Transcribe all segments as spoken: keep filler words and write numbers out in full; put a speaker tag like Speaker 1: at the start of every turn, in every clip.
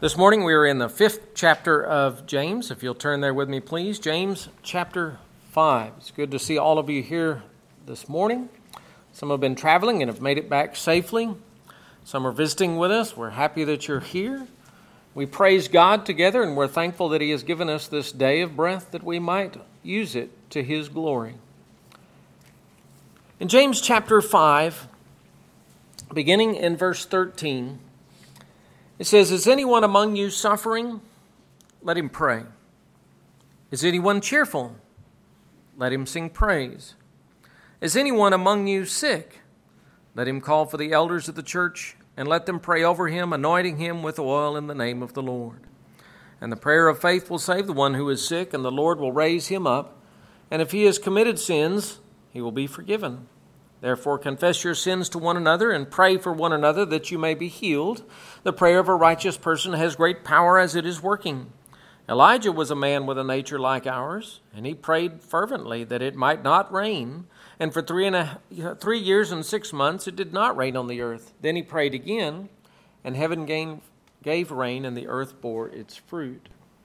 Speaker 1: This morning we are in the fifth chapter of James. If you'll turn there with me, please. James chapter five. It's good to see all of you here this morning. Some have been traveling and have made it back safely. Some are visiting with us. We're happy that you're here. We praise God together, and we're thankful that He has given us this day of breath that we might use it to His glory. In James chapter five, beginning in verse thirteen, it says, "Is anyone among you suffering? Let him pray. Is anyone cheerful? Let him sing praise. Is anyone among you sick? Let him call for the elders of the church, and let them pray over him, anointing him with oil in the name of the Lord. And the prayer of faith will save the one who is sick, and the Lord will raise him up. And if he has committed sins, he will be forgiven. Therefore confess your sins to one another and pray for one another that you may be healed. The prayer of a righteous person has great power as it is working. Elijah was a man with a nature like ours, and he prayed fervently that it might not rain. And for three and a, three years and six months it did not rain on the earth. Then he prayed again, and heaven gave, gave rain, and the earth bore its fruit."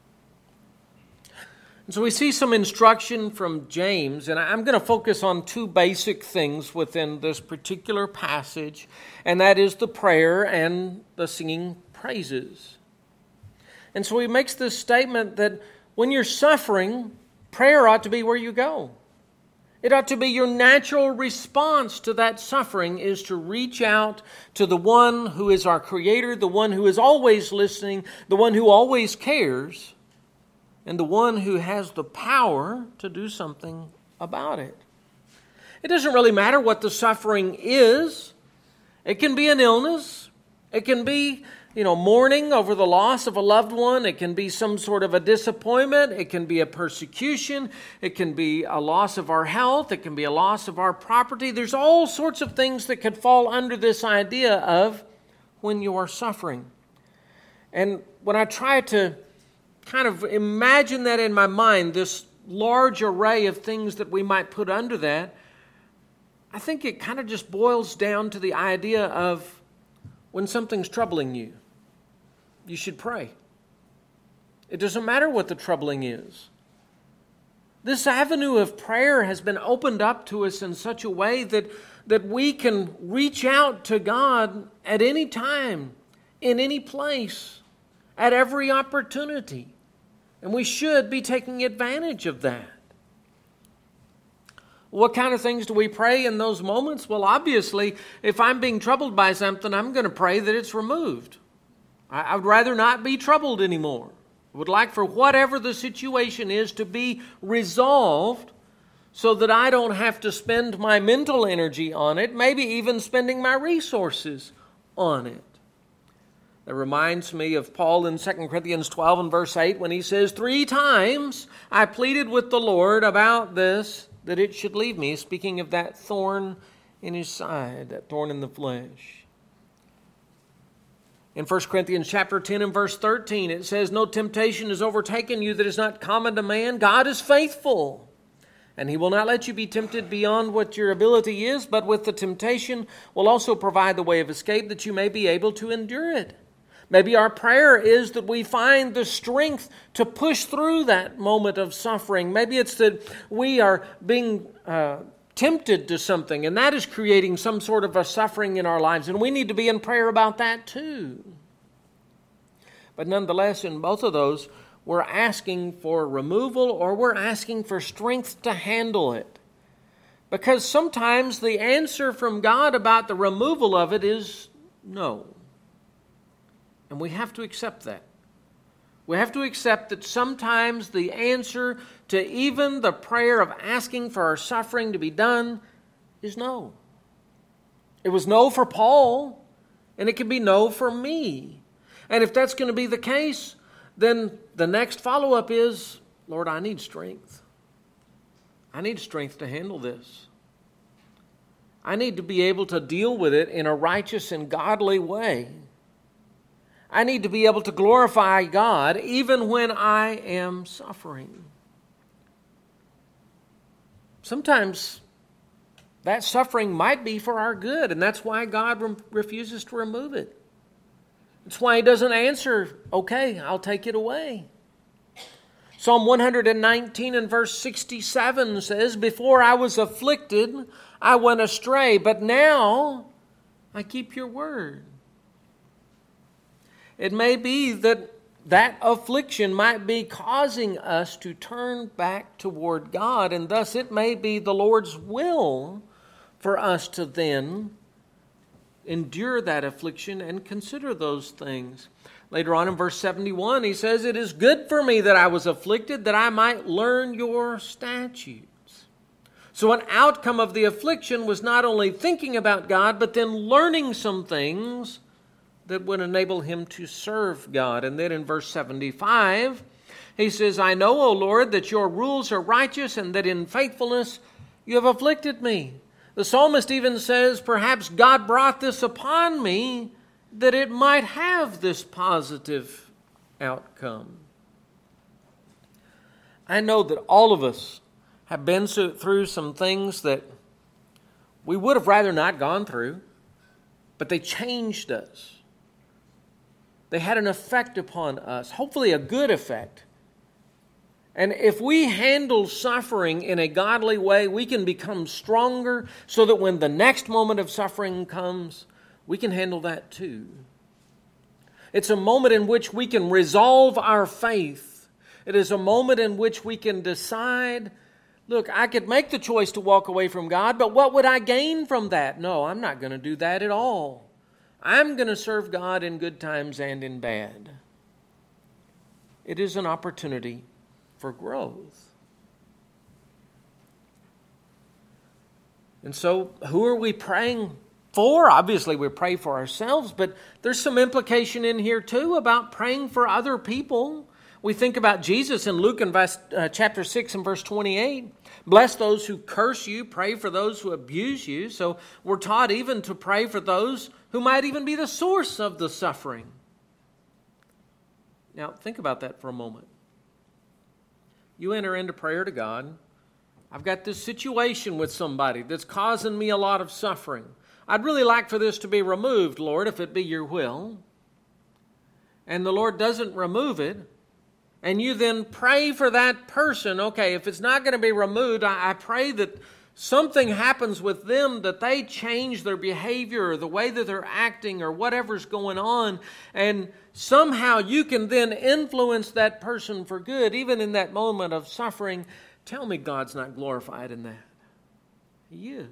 Speaker 1: And so we see some instruction from James, and I'm going to focus on two basic things within this particular passage, and that is the prayer and the singing praises. And so he makes this statement that when you're suffering, prayer ought to be where you go. It ought to be your natural response to that suffering is to reach out to the one who is our Creator, the one who is always listening, the one who always cares, and the one who has the power to do something about it. It doesn't really matter what the suffering is. It can be an illness. It can be, you know, mourning over the loss of a loved one. It can be some sort of a disappointment. It can be a persecution. It can be a loss of our health. It can be a loss of our property. There's all sorts of things that could fall under this idea of when you are suffering. And when I try to kind of imagine that in my mind, this large array of things that we might put under that, I think it kind of just boils down to the idea of when something's troubling you, you should pray. It doesn't matter what the troubling is. This avenue of prayer has been opened up to us in such a way that, that we can reach out to God at any time, in any place, at every opportunity. And we should be taking advantage of that. What kind of things do we pray in those moments? Well, obviously, if I'm being troubled by something, I'm going to pray that it's removed. I would rather not be troubled anymore. I would like for whatever the situation is to be resolved so that I don't have to spend my mental energy on it, maybe even spending my resources on it. That reminds me of Paul in Second Corinthians twelve and verse eight when he says, "Three times I pleaded with the Lord about this, that it should leave me," speaking of that thorn in his side, that thorn in the flesh. In First Corinthians chapter ten and verse thirteen, it says, "No temptation has overtaken you that is not common to man. God is faithful, and He will not let you be tempted beyond what your ability is, but with the temptation will also provide the way of escape that you may be able to endure it." Maybe our prayer is that we find the strength to push through that moment of suffering. Maybe it's that we are being uh, tempted to something, and that is creating some sort of a suffering in our lives, and we need to be in prayer about that too. But nonetheless, in both of those, we're asking for removal or we're asking for strength to handle it. Because sometimes the answer from God about the removal of it is no. And we have to accept that. We have to accept that sometimes the answer to even the prayer of asking for our suffering to be done is no. It was no for Paul, and it can be no for me. And if that's going to be the case, then the next follow-up is, Lord, I need strength. I need strength to handle this. I need to be able to deal with it in a righteous and godly way. I need to be able to glorify God even when I am suffering. Sometimes that suffering might be for our good, and that's why God re- refuses to remove it. That's why he doesn't answer, okay, I'll take it away. Psalm one nineteen and verse sixty-seven says, before I was afflicted, I went astray, but now I keep your word. It may be that that affliction might be causing us to turn back toward God, and thus it may be the Lord's will for us to then endure that affliction and consider those things. Later on in verse seventy-one, he says, it is good for me that I was afflicted, that I might learn your statutes. So an outcome of the affliction was not only thinking about God, but then learning some things that would enable him to serve God. And then in verse seventy-five, he says, I know, O Lord, that your rules are righteous and that in faithfulness you have afflicted me. The psalmist even says, perhaps God brought this upon me that it might have this positive outcome. I know that all of us have been through some things that we would have rather not gone through, but they changed us. They had an effect upon us, hopefully a good effect. And if we handle suffering in a godly way, we can become stronger so that when the next moment of suffering comes, we can handle that too. It's a moment in which we can resolve our faith. It is a moment in which we can decide, look, I could make the choice to walk away from God, but what would I gain from that? No, I'm not going to do that at all. I'm going to serve God in good times and in bad. It is an opportunity for growth. And so, who are we praying for? Obviously, we pray for ourselves, but there's some implication in here too about praying for other people. We think about Jesus in Luke in verse, uh, chapter six and verse twenty-eight. Bless those who curse you, pray for those who abuse you. So we're taught even to pray for those who might even be the source of the suffering. Now, think about that for a moment. You enter into prayer to God. I've got this situation with somebody that's causing me a lot of suffering. I'd really like for this to be removed, Lord, if it be your will. And the Lord doesn't remove it. And you then pray for that person. Okay, if it's not going to be removed, I, I pray that something happens with them, that they change their behavior or the way that they're acting or whatever's going on. And somehow you can then influence that person for good, even in that moment of suffering. Tell me God's not glorified in that. He is.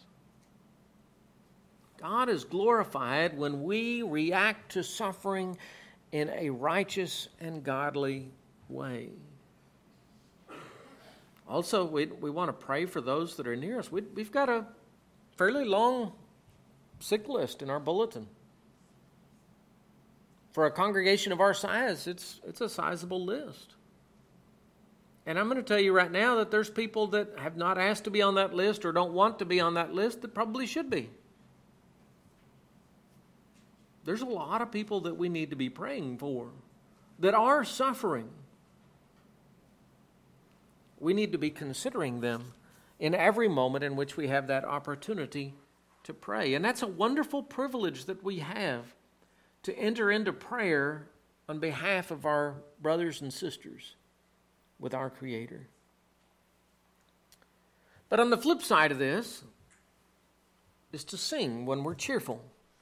Speaker 1: God is glorified when we react to suffering in a righteous and godly way. Also, we, we want to pray for those that are near us. We, we've got a fairly long sick list in our bulletin. For a congregation of our size, it's, it's a sizable list. And I'm going to tell you right now that there's people that have not asked to be on that list or don't want to be on that list that probably should be. There's a lot of people that we need to be praying for that are suffering. We need to be considering them in every moment in which we have that opportunity to pray. And that's a wonderful privilege that we have, to enter into prayer on behalf of our brothers and sisters with our Creator. But on the flip side of this is to sing when we're cheerful.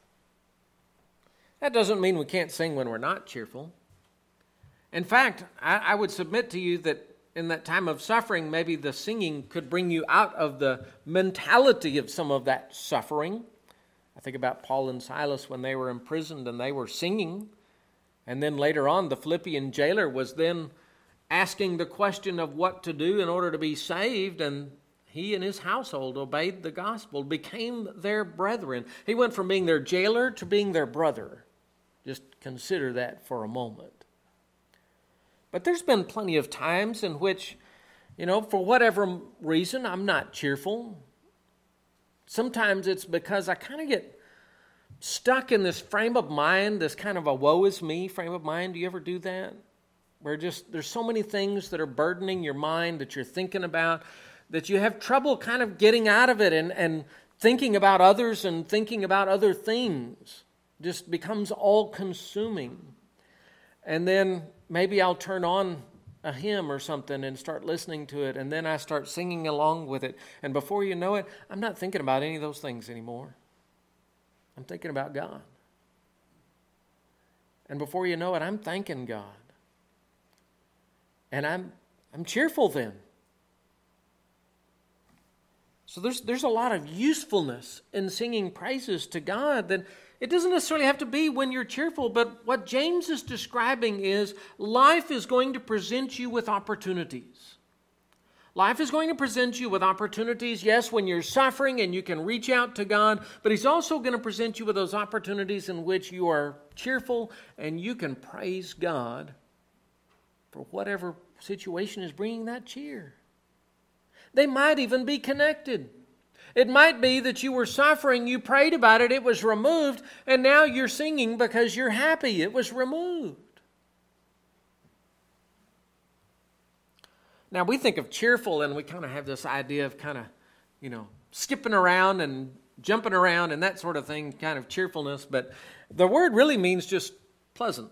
Speaker 1: That doesn't mean we can't sing when we're not cheerful. In fact, I, I would submit to you that in that time of suffering, maybe the singing could bring you out of the mentality of some of that suffering. I think about Paul and Silas when they were imprisoned and they were singing. And then later on, the Philippian jailer was then asking the question of what to do in order to be saved, and he and his household obeyed the gospel, became their brethren. He went from being their jailer to being their brother. Just consider that for a moment. But there's been plenty of times in which, you know, for whatever reason, I'm not cheerful. Sometimes it's because I kind of get stuck in this frame of mind, this kind of a woe is me frame of mind. Do you ever do that? Where just there's so many things that are burdening your mind that you're thinking about that you have trouble kind of getting out of it and, and thinking about others and thinking about other things. just becomes all-consuming. And then maybe I'll turn on a hymn or something and start listening to it, and then I start singing along with it. And before you know it, I'm not thinking about any of those things anymore. I'm thinking about God. And before you know it, I'm thanking God. And I'm I'm cheerful then. So there's there's a lot of usefulness in singing praises to God. That it doesn't necessarily have to be when you're cheerful, but what James is describing is life is going to present you with opportunities. Life is going to present you with opportunities, yes, when you're suffering and you can reach out to God, but He's also going to present you with those opportunities in which you are cheerful and you can praise God for whatever situation is bringing that cheer. They might even be connected. It might be that you were suffering, you prayed about it, it was removed, and now you're singing because you're happy it was removed. Now, we think of cheerful and we kind of have this idea of kind of, you know, skipping around and jumping around and that sort of thing, kind of cheerfulness. But the word really means just pleasant.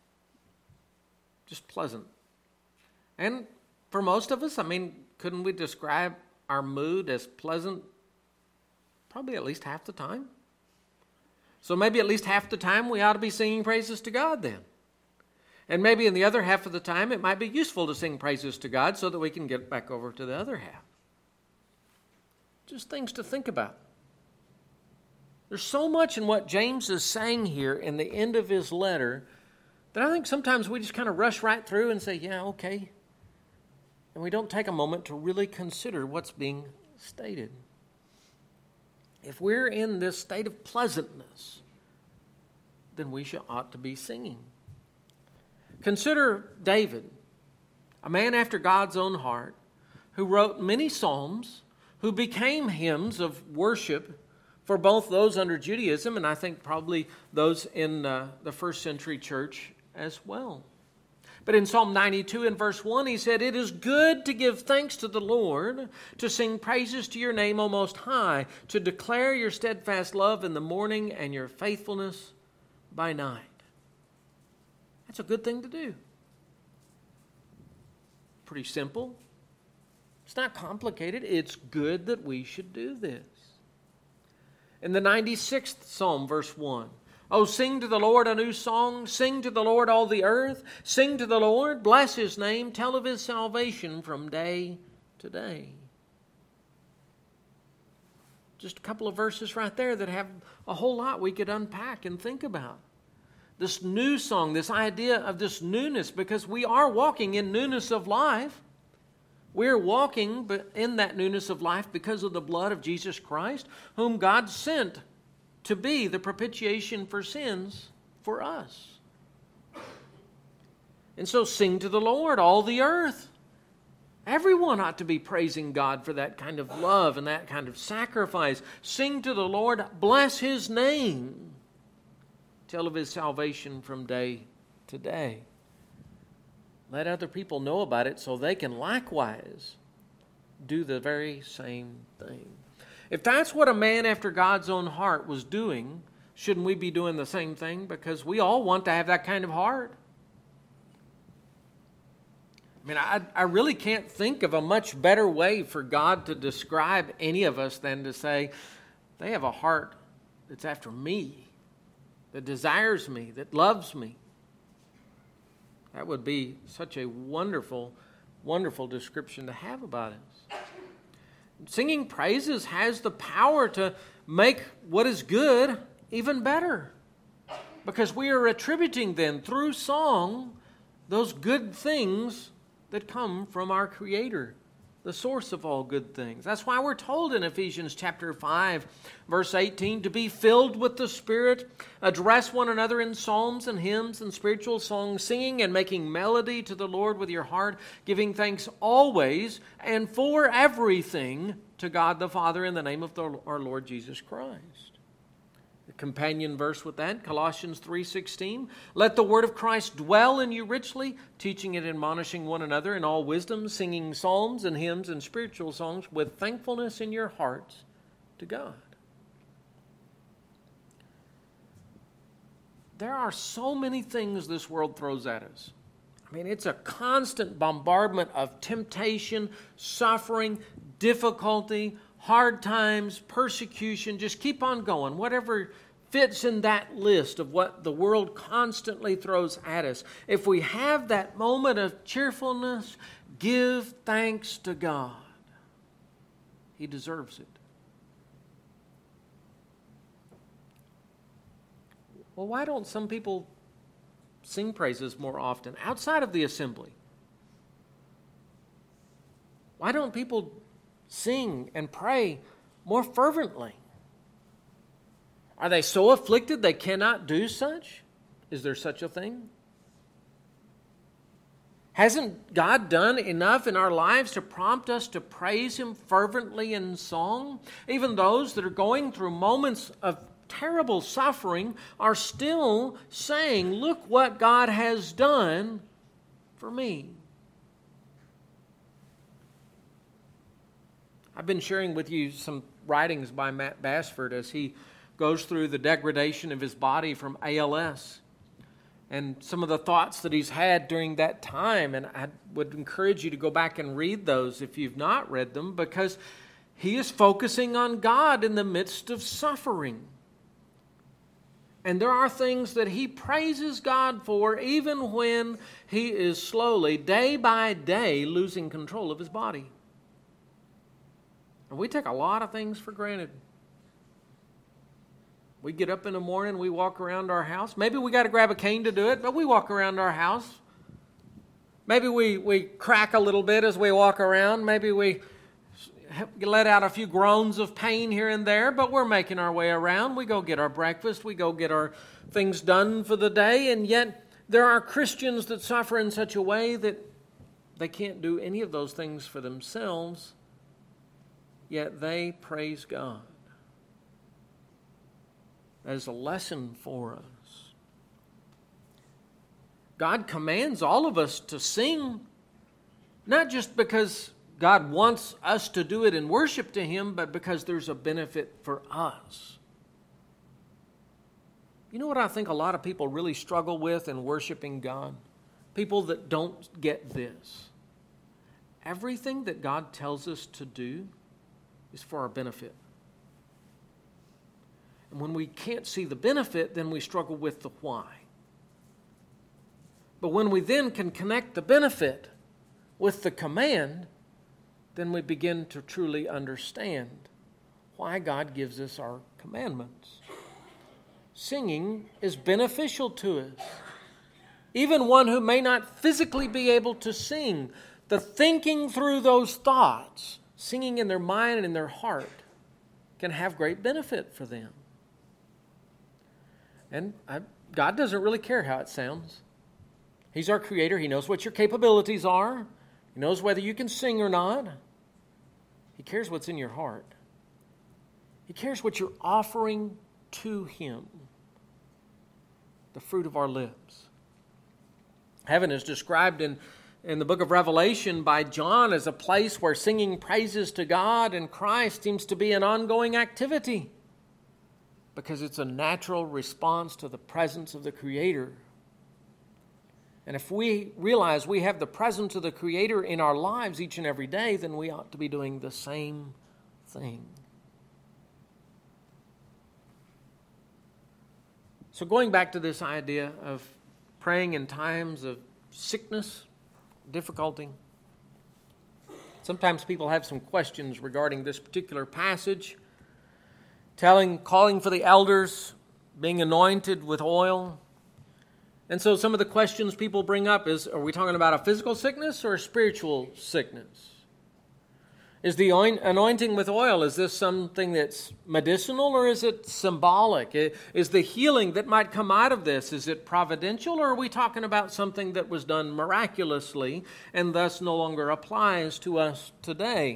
Speaker 1: Just pleasant. And for most of us, I mean, couldn't we describe our mood as pleasant probably at least half the time? So maybe at least half the time we ought to be singing praises to God then. And maybe in the other half of the time, it might be useful to sing praises to God so that we can get back over to the other half. Just things to think about. There's so much in what James is saying here in the end of his letter that I think sometimes we just kind of rush right through and say, yeah, okay. And we don't take a moment to really consider what's being stated. If we're in this state of pleasantness, then we should ought to be singing. Consider David, a man after God's own heart, who wrote many psalms, who became hymns of worship for both those under Judaism and I think probably those in uh, the first century church as well. But in Psalm ninety-two and verse one, he said, "It is good to give thanks to the Lord, to sing praises to your name, O Most High, to declare your steadfast love in the morning and your faithfulness by night." That's a good thing to do. Pretty simple. It's not complicated. It's good that we should do this. In the ninety-sixth Psalm, verse one, "Oh, sing to the Lord a new song. Sing to the Lord all the earth. Sing to the Lord. Bless His name. Tell of His salvation from day to day." Just a couple of verses right there that have a whole lot we could unpack and think about. This new song, this idea of this newness, because we are walking in newness of life. We're walking in that newness of life because of the blood of Jesus Christ, whom God sent to be the propitiation for sins for us. And so sing to the Lord, all the earth. Everyone ought to be praising God for that kind of love and that kind of sacrifice. Sing to the Lord, bless His name. Tell of His salvation from day to day. Let other people know about it so they can likewise do the very same thing. If that's what a man after God's own heart was doing, shouldn't we be doing the same thing? Because we all want to have that kind of heart. I mean, I, I really can't think of a much better way for God to describe any of us than to say, they have a heart that's after me, that desires me, that loves me. That would be such a wonderful, wonderful description to have about us. Singing praises has the power to make what is good even better, because we are attributing then through song those good things that come from our Creator, the source of all good things. That's why we're told in Ephesians chapter five, verse eighteen, to be filled with the Spirit, address one another in psalms and hymns and spiritual songs, singing and making melody to the Lord with your heart, giving thanks always and for everything to God the Father in the name of the, our Lord Jesus Christ. The companion verse with that, Colossians three sixteen, "Let the word of Christ dwell in you richly, teaching and admonishing one another in all wisdom, singing psalms and hymns and spiritual songs with thankfulness in your hearts to God." there are so many things this world throws at us. I mean, it's a constant bombardment of temptation, suffering, difficulty, hard times, persecution. Just keep on going. Whatever fits in that list of what the world constantly throws at us. If we have that moment of cheerfulness, give thanks to God. He deserves it. Well, why don't some people sing praises more often outside of the assembly? Why don't people sing and pray more fervently? Are they so afflicted they cannot do such? Is there such a thing? Hasn't God done enough in our lives to prompt us to praise Him fervently in song? Even those that are going through moments of terrible suffering are still saying, look what God has done for me. I've been sharing with you some writings by Matt Bassford as he goes through the degradation of his body from A L S and some of the thoughts that he's had during that time. And I would encourage you to go back and read those if you've not read them, because he is focusing on God in the midst of suffering. And there are things that he praises God for even when he is slowly, day by day, losing control of his body. And we take a lot of things for granted. We get up in the morning, we walk around our house. Maybe we got to grab a cane to do it, but we walk around our house. Maybe we, we crack a little bit as we walk around. Maybe we let out a few groans of pain here and there, but we're making our way around. We go get our breakfast. We go get our things done for the day. And yet there are Christians that suffer in such a way that they can't do any of those things for themselves, yet they praise God. That is a lesson for us. God commands all of us to sing, not just because God wants us to do it in worship to Him, but because there's a benefit for us. You know what I think a lot of people really struggle with in worshiping God? People that don't get this. Everything that God tells us to do is for our benefit. And when we can't see the benefit, then we struggle with the why. But when we then can connect the benefit with the command, then we begin to truly understand why God gives us our commandments. Singing is beneficial to us. Even one who may not physically be able to sing, the thinking through those thoughts, singing in their mind and in their heart, can have great benefit for them. And I, God doesn't really care how it sounds. He's our Creator. He knows what your capabilities are. He knows whether you can sing or not. He cares what's in your heart. He cares what you're offering to Him. The fruit of our lips. Heaven is described in, in the book of Revelation by John as a place where singing praises to God and Christ seems to be an ongoing activity, because it's a natural response to the presence of the Creator. And if we realize we have the presence of the Creator in our lives each and every day, then we ought to be doing the same thing. So going back to this idea of praying in times of sickness, difficulty, sometimes people have some questions regarding this particular passage, telling, calling for the elders, being anointed with oil. And so some of the questions people bring up is, are we talking about a physical sickness or a spiritual sickness? Is the anointing with oil, is this something that's medicinal or is it symbolic? Is the healing that might come out of this, is it providential, or are we talking about something that was done miraculously and thus no longer applies to us today?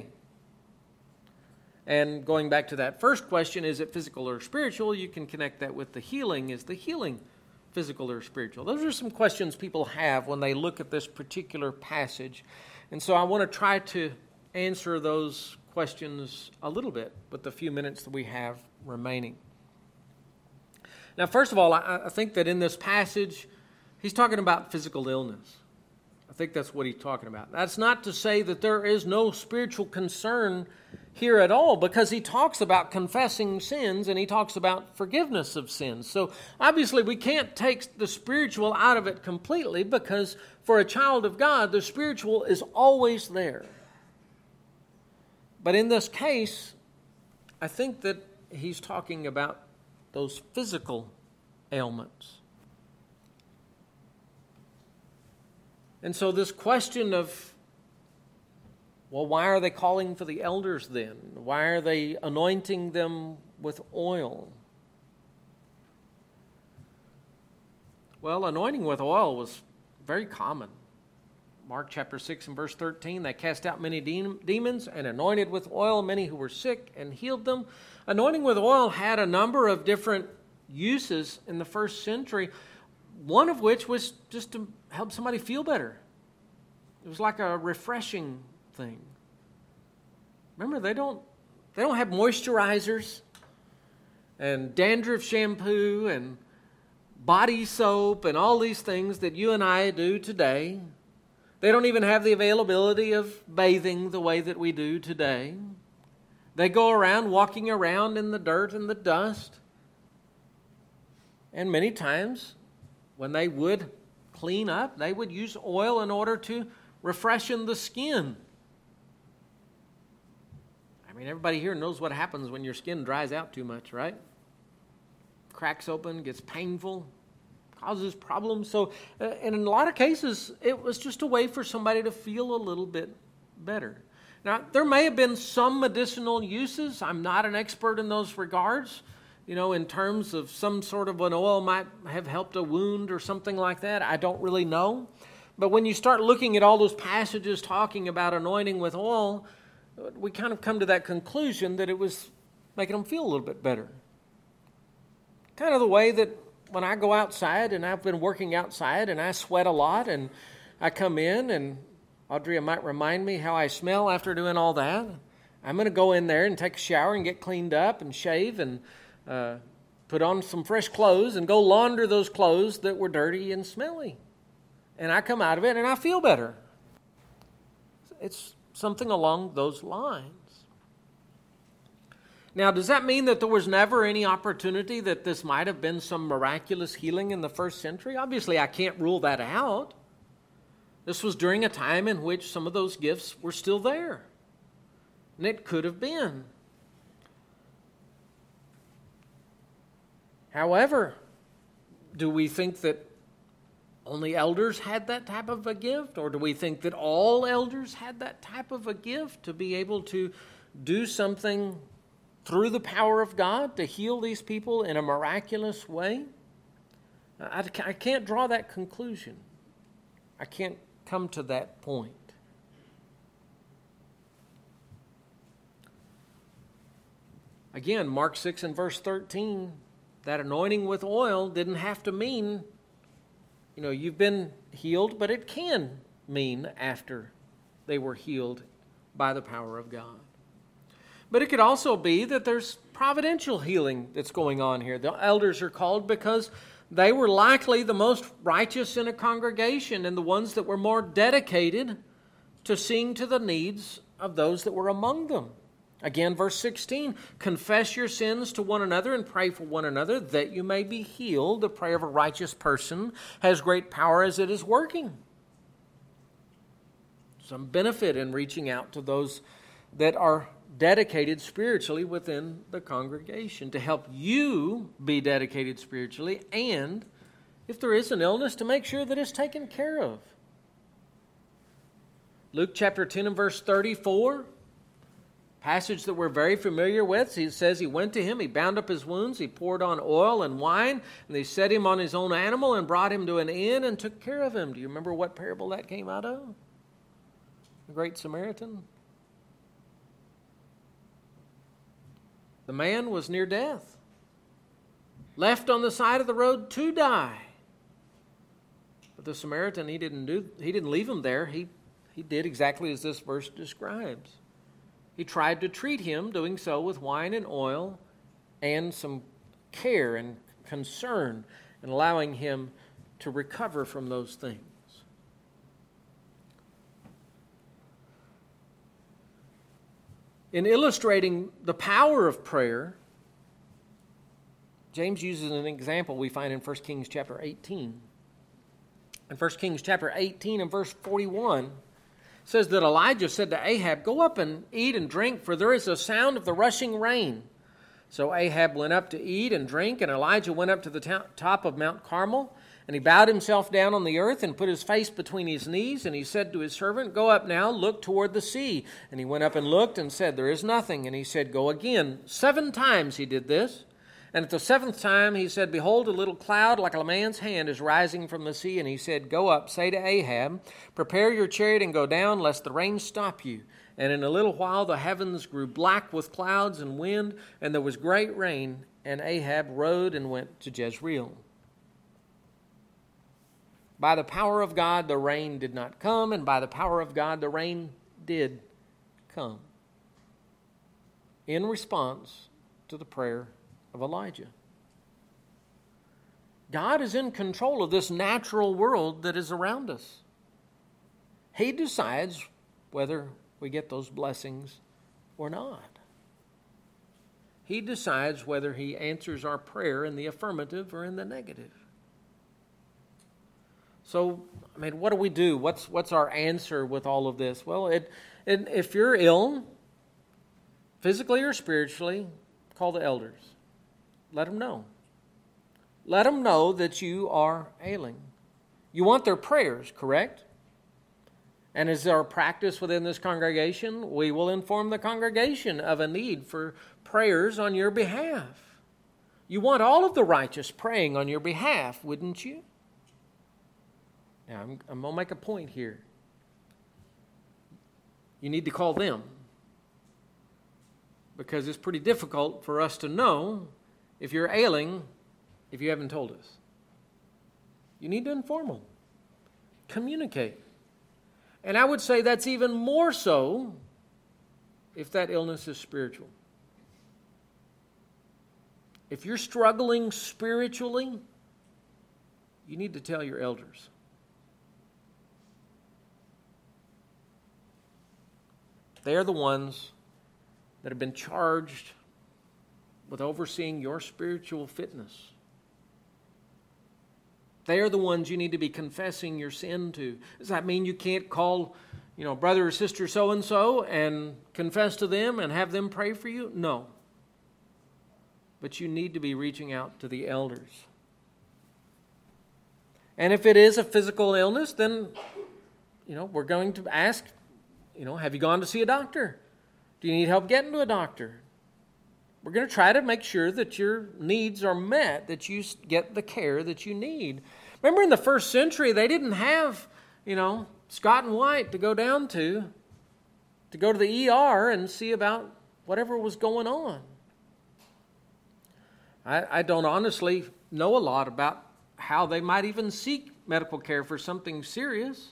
Speaker 1: And going back to that first question, is it physical or spiritual? You can connect that with the healing. Is the healing physical or spiritual? Those are some questions people have when they look at this particular passage. And so I want to try to answer those questions a little bit with the few minutes that we have remaining. Now, first of all, I, I think that in this passage, he's talking about physical illness. I think that's what he's talking about. That's not to say that there is no spiritual concern here at all, because he talks about confessing sins and he talks about forgiveness of sins. So obviously we can't take the spiritual out of it completely, because for a child of God, the spiritual is always there. But in this case, I think that he's talking about those physical ailments. And so this question of, well, why are they calling for the elders then? Why are they anointing them with oil? Well, anointing with oil was very common. Mark chapter six and verse thirteen, they cast out many de- demons and anointed with oil many who were sick and healed them. Anointing with oil had a number of different uses in the first century, one of which was just to help somebody feel better. It was like a refreshing thing. Remember, they don't they don't have moisturizers and dandruff shampoo and body soap and all these things that you and I do today. They don't even have the availability of bathing the way that we do today. They go around walking around in the dirt and the dust. And many times, when they would clean up, they would use oil in order to refreshen the skin. I mean, everybody here knows what happens when your skin dries out too much, right? Cracks open, gets painful, causes problems. So, uh, and in a lot of cases, it was just a way for somebody to feel a little bit better. Now, there may have been some medicinal uses. I'm not an expert in those regards. You know, in terms of some sort of an oil might have helped a wound or something like that. I don't really know. But when you start looking at all those passages talking about anointing with oil, we kind of come to that conclusion that it was making them feel a little bit better. Kind of the way that when I go outside, and I've been working outside, and I sweat a lot, and I come in, and Audrey might remind me how I smell after doing all that. I'm going to go in there and take a shower and get cleaned up and shave and uh, put on some fresh clothes and go launder those clothes that were dirty and smelly. And I come out of it and I feel better. It's something along those lines. Now, does that mean that there was never any opportunity that this might have been some miraculous healing in the first century? Obviously, I can't rule that out. This was during a time in which some of those gifts were still there. And it could have been. However, do we think that only elders had that type of a gift? Or do we think that all elders had that type of a gift to be able to do something through the power of God to heal these people in a miraculous way? I, I can't draw that conclusion. I can't come to that point. Again, Mark six and verse thirteen, that anointing with oil didn't have to mean, you know, you've been healed, but it can mean after they were healed by the power of God. But it could also be that there's providential healing that's going on here. The elders are called because they were likely the most righteous in a congregation and the ones that were more dedicated to seeing to the needs of those that were among them. Again, verse sixteen, confess your sins to one another and pray for one another that you may be healed. The prayer of a righteous person has great power as it is working. Some benefit in reaching out to those that are dedicated spiritually within the congregation to help you be dedicated spiritually, and if there is an illness, to make sure that it's taken care of. Luke chapter ten and verse thirty-four, passage that we're very familiar with. He says he went to him, he bound up his wounds, he poured on oil and wine, and they set him on his own animal and brought him to an inn and took care of him. Do you remember what parable that came out of? The Great Samaritan. The man was near death, left on the side of the road to die. But the Samaritan, he didn't do, he didn't leave him there. He, he did exactly as this verse describes. He tried to treat him, doing so with wine and oil and some care and concern and allowing him to recover from those things. In illustrating the power of prayer, James uses an example we find in First Kings chapter eighteen. In First Kings chapter eighteen and verse forty-one, it says that Elijah said to Ahab, "Go up and eat and drink, for there is a sound of the rushing rain." So Ahab went up to eat and drink, and Elijah went up to the to- top of Mount Carmel, and he bowed himself down on the earth and put his face between his knees, and he said to his servant, "Go up now, look toward the sea." And he went up and looked and said, "There is nothing." And he said, "Go again." Seven times he did this. And at the seventh time he said, "Behold, a little cloud like a man's hand is rising from the sea." And he said, "Go up, say to Ahab, prepare your chariot and go down, lest the rain stop you." And in a little while the heavens grew black with clouds and wind, and there was great rain. And Ahab rode and went to Jezreel. By the power of God, the rain did not come, and by the power of God, the rain did come. In response to the prayer of Elijah. God is in control of this natural world that is around us. He decides whether we get those blessings or not. He decides whether he answers our prayer in the affirmative or in the negative. So, I mean, what do we do? What's what's our answer with all of this? Well, it, it if you're ill, physically or spiritually, call the elders. Let them know. Let them know that you are ailing. You want their prayers, correct? And as our practice within this congregation, we will inform the congregation of a need for prayers on your behalf. You want all of the righteous praying on your behalf, wouldn't you? Now, I'm, I'm going to make a point here. You need to call them, because it's pretty difficult for us to know if you're ailing if you haven't told us. You need to inform them. Communicate. And I would say that's even more so if that illness is spiritual. If you're struggling spiritually, you need to tell your elders. They are the ones that have been charged with overseeing your spiritual fitness. They are the ones you need to be confessing your sin to. Does that mean you can't call, you know, brother or sister so-and-so and confess to them and have them pray for you? No. But you need to be reaching out to the elders. And if it is a physical illness, then, you know, we're going to ask, you know, have you gone to see a doctor? Do you need help getting to a doctor? We're going to try to make sure that your needs are met, that you get the care that you need. Remember, in the first century, they didn't have, you know, Scott and White to go down to, to go to the E R and see about whatever was going on. I, I don't honestly know a lot about how they might even seek medical care for something serious.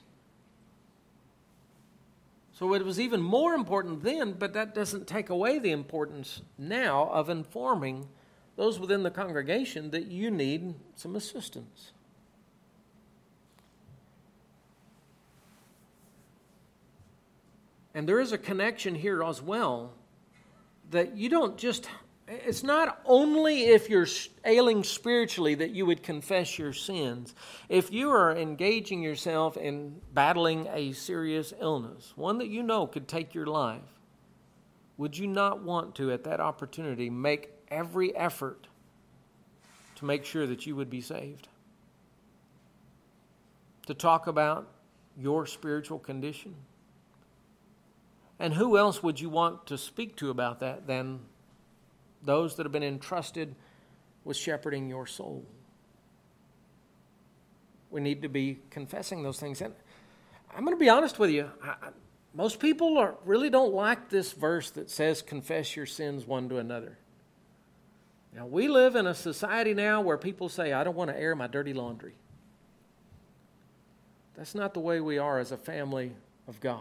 Speaker 1: So it was even more important then, but that doesn't take away the importance now of informing those within the congregation that you need some assistance. And there is a connection here as well, that you don't just, it's not only if you're ailing spiritually that you would confess your sins. If you are engaging yourself in battling a serious illness, one that you know could take your life, would you not want to, at that opportunity, make every effort to make sure that you would be saved? To talk about your spiritual condition? And who else would you want to speak to about that than those that have been entrusted with shepherding your soul? We need to be confessing those things. And I'm going to be honest with you. I, most people are, really don't like this verse that says, confess your sins one to another. Now, we live in a society now where people say, I don't want to air my dirty laundry. That's not the way we are as a family of God.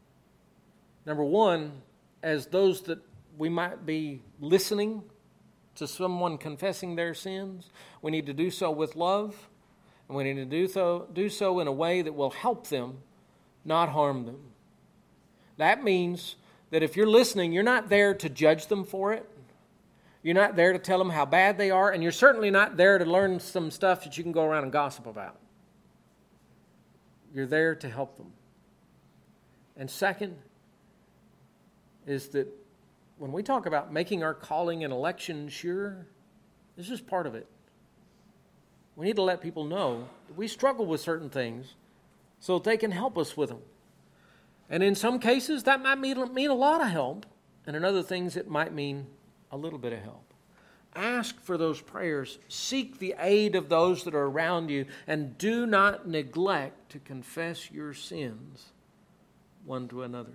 Speaker 1: Number one, as those that we might be listening to someone confessing their sins, we need to do so with love, and we need to do so, do so in a way that will help them, not harm them. That means that if you're listening, you're not there to judge them for it. You're not there to tell them how bad they are, and you're certainly not there to learn some stuff that you can go around and gossip about. You're there to help them. And second is that when we talk about making our calling and election sure, this is part of it. We need to let people know that we struggle with certain things so that they can help us with them. And in some cases, that might mean, mean a lot of help, and in other things, it might mean a little bit of help. Ask for those prayers. Seek the aid of those that are around you, and do not neglect to confess your sins one to another.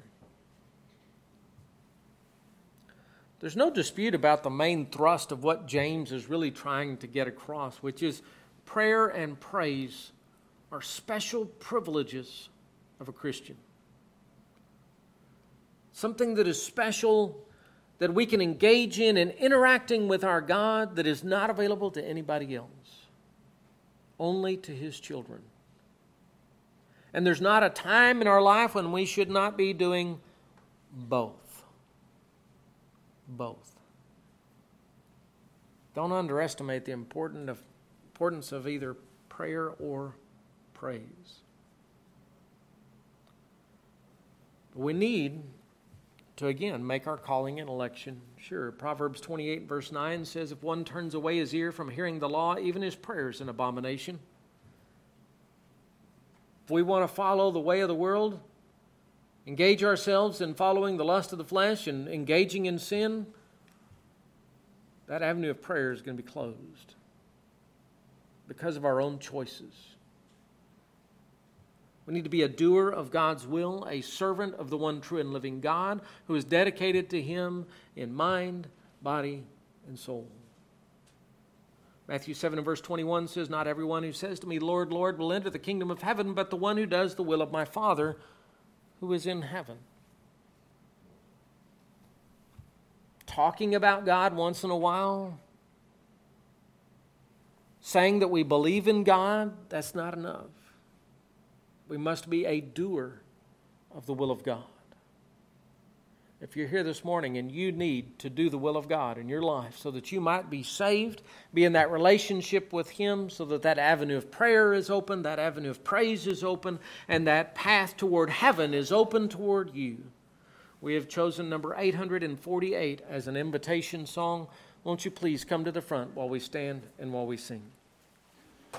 Speaker 1: There's no dispute about the main thrust of what James is really trying to get across, which is prayer and praise are special privileges of a Christian. Something that is special that we can engage in in interacting with our God that is not available to anybody else, only to His children. And there's not a time in our life when we should not be doing both. Both. Don't underestimate the important of, importance of either prayer or praise. We need to, again, make our calling and election sure. Proverbs twenty-eight verse nine says, if one turns away his ear from hearing the law, even his prayer is an abomination. If we want to follow the way of the world, engage ourselves in following the lust of the flesh and engaging in sin, that avenue of prayer is going to be closed because of our own choices. We need to be a doer of God's will, a servant of the one true and living God who is dedicated to Him in mind, body, and soul. Matthew seven and verse twenty-one says, not everyone who says to me, Lord, Lord, will enter the kingdom of heaven, but the one who does the will of my Father who is in heaven. Talking about God once in a while, saying that we believe in God, that's not enough. We must be a doer of the will of God. If you're here this morning and you need to do the will of God in your life so that you might be saved, be in that relationship with Him so that that avenue of prayer is open, that avenue of praise is open, and that path toward heaven is open toward you. We have chosen number eight hundred forty-eight as an invitation song. Won't you please come to the front while we stand and while we sing?